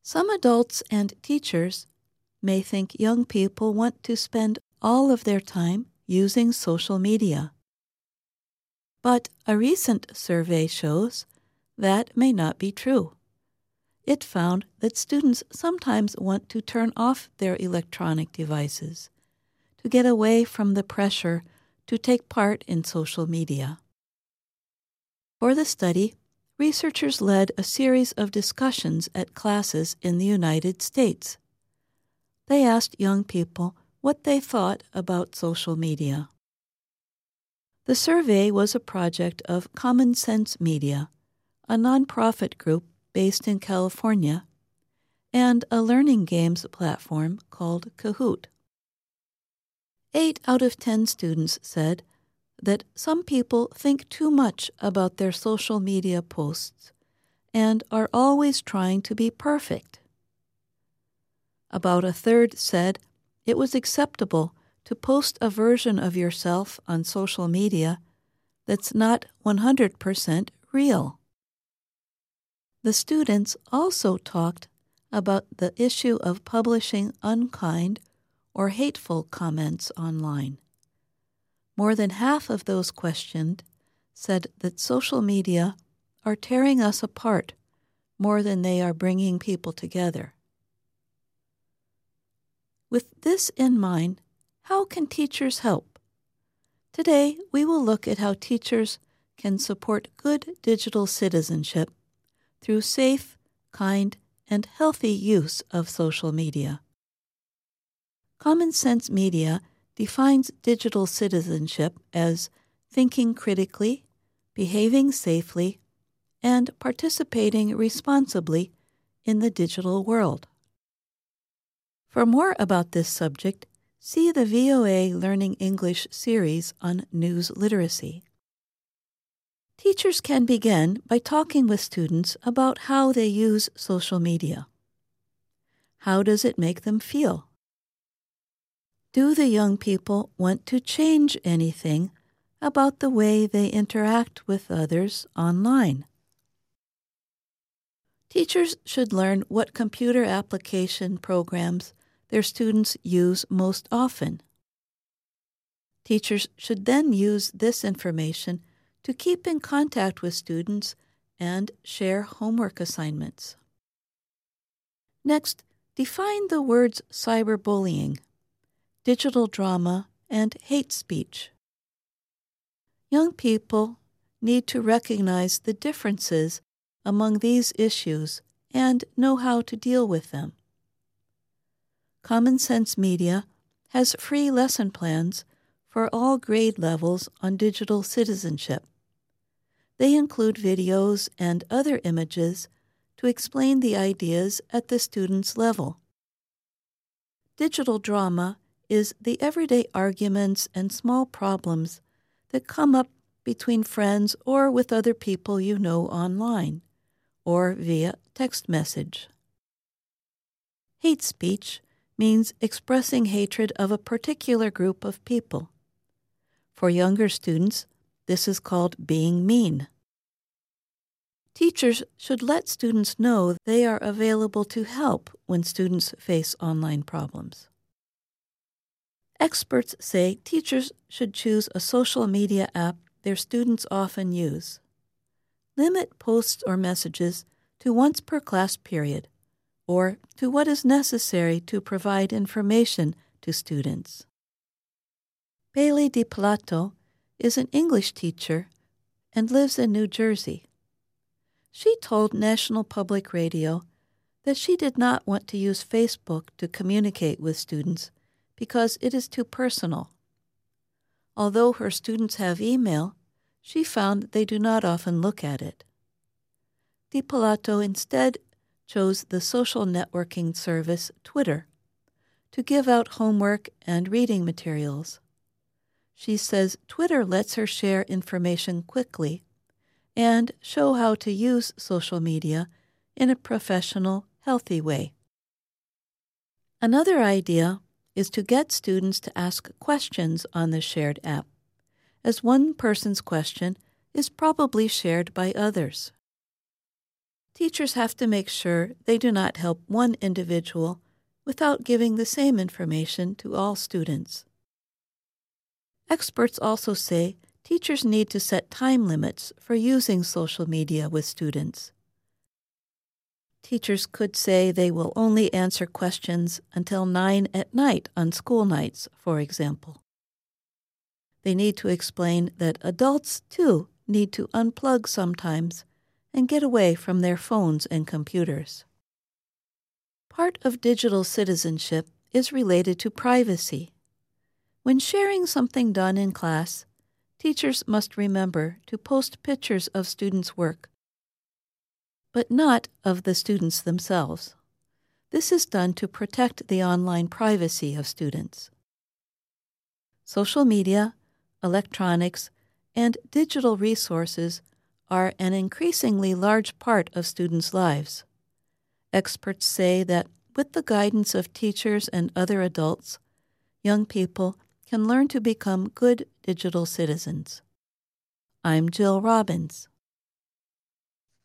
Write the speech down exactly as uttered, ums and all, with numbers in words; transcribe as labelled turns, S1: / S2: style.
S1: Some adults and teachers may think young people want to spend all of their time using social media. But a recent survey shows that may not be true. It found that students sometimes want to turn off their electronic devices to get away from the pressure to take part in social media. For the study, researchers led a series of discussions at classes in the United States. They asked young people what they thought about social media. The survey was a project of Common Sense Media, a nonprofit group based in California, and a learning games platform called Kahoot. Eight out of ten students said that some people think too much about their social media posts and are always trying to be perfect. About a third said it was acceptable to post a version of yourself on social media that's not one hundred percent real. The students also talked about the issue of publishing unkind or hateful comments online. More than half of those questioned said that social media are tearing us apart more than they are bringing people together. With this in mind, how can teachers help? Today, we will look at how teachers can support good digital citizenship through safe, kind, and healthy use of social media. Common Sense Media defines digital citizenship as thinking critically, behaving safely, and participating responsibly in the digital world. For more about this subject, see the V O A Learning English series on news literacy. Teachers can begin by talking with students about how they use social media. How does it make them feel? Do the young people want to change anything about the way they interact with others online? Teachers should learn what computer application programs their students use most often. Teachers should then use this information to keep in contact with students and share homework assignments. Next, define the words cyberbullying, digital drama, and hate speech. Young people need to recognize the differences among these issues and know how to deal with them. Common Sense Media has free lesson plans for all grade levels on digital citizenship. They include videos and other images to explain the ideas at the student's level. Digital drama is the everyday arguments and small problems that come up between friends or with other people you know online, or via text message. Hate speech means expressing hatred of a particular group of people. For younger students, this is called being mean. Teachers should let students know they are available to help when students face online problems. Experts say teachers should choose a social media app their students often use. Limit posts or messages to once per class period, or to what is necessary to provide information to students. Bailey DiPlato is an English teacher and lives in New Jersey. She told National Public Radio that she did not want to use Facebook to communicate with students because it is too personal. Although her students have email, she found they do not often look at it. DiPlato instead chose the social networking service Twitter to give out homework and reading materials. She says Twitter lets her share information quickly and show how to use social media in a professional, healthy way. Another idea is to get students to ask questions on the shared app, as one person's question is probably shared by others. teachers have to make sure they do not help one individual without giving the same information to all students. Experts also say teachers need to set time limits for using social media with students. Teachers could say they will only answer questions until nine at night on school nights, for example. They need to explain that adults, too, need to unplug sometimes and get away from their phones and computers. Part of digital citizenship is related to privacy. When sharing something done in class, teachers must remember to post pictures of students' work, but not of the students themselves. This is done to protect the online privacy of students. Social media, electronics, and digital resources are an increasingly large part of students' lives. Experts say that with the guidance of teachers and other adults, young people can learn to become good digital citizens. I'm Jill Robbins.